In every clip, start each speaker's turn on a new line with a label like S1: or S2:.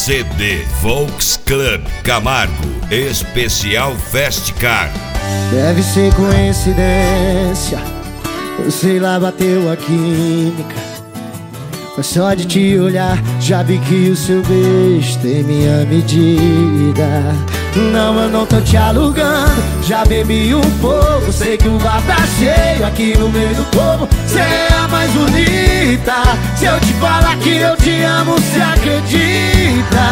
S1: CD Volks Club Camargo Especial Festcar.
S2: Deve ser coincidência, ou sei lá, bateu a química. Foi só de te olhar, já vi que o seu beijo tem minha medida. Não, eu não tô te alugando, já bebi um pouco. Sei que o bar tá cheio aqui no meio do povo. Cê é a mais bonita, se eu te falar que eu te amo, cê acredita?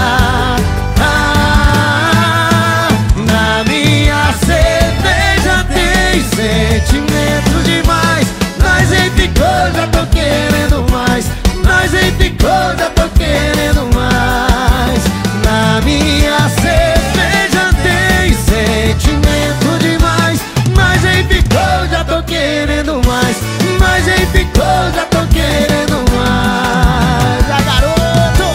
S2: Na minha cerveja tem sentimento demais. Nós em ficou, já tô querendo mais. Nós em ficou, já tô querendo mais. Na minha cerveja tem sentimento demais. Nós em ficou, já tô querendo mais. Nós em ficou, já tô querendo mais. Ah, garoto!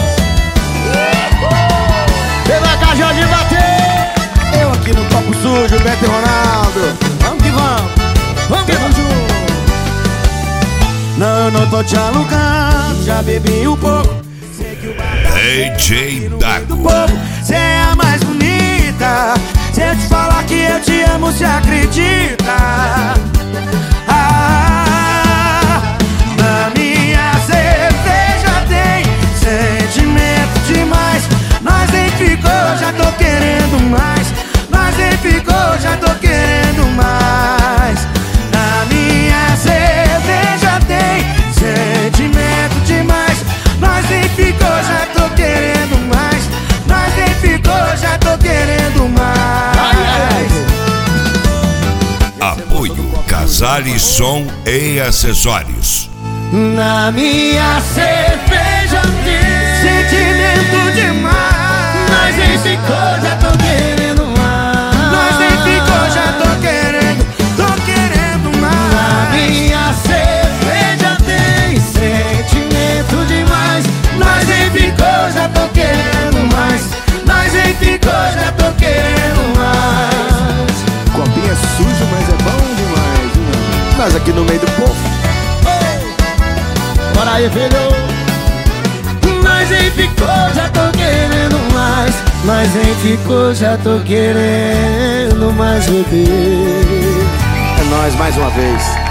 S2: Pela Cajó de bater.
S3: Eu aqui no copo sujo, Beto e Ronaldo.
S2: Vamos que vamos. Vamos que vamos junto.
S3: Não, eu não tô te alugando, já bebi um pouco. Sei que o
S1: DJ Dago.
S3: Cê é a mais bonita, se eu te falar que eu te amo, cê acredita? Na minha cerveja tem sentimento demais. Nós nem ficou, já tô querendo mais. Nós nem ficou, já tô querendo mais. Na minha cerveja tem sentimento demais. Nós nem ficou, já tô querendo mais. Nós nem ficou, já tô querendo mais.
S1: Apoio Casale Som e Acessórios.
S2: Na minha cerveja tem
S3: Sentimento demais.
S2: Nós nem ficou, já tô querendo mais.
S3: Nós nem ficou, já tô querendo mais.
S2: Na minha cerveja tem sentimento demais. Nós nem ficou, já tô querendo mais. Nós nem ficou, já tô querendo mais.
S3: Copinho é sujo, mas é bom demais, né? Nós aqui no meio do povo.
S2: Bora aí, filho. Nós nem ficou, já tô querendo mais. Nós nem ficou, já tô querendo mais beber.
S3: É nóis mais uma vez.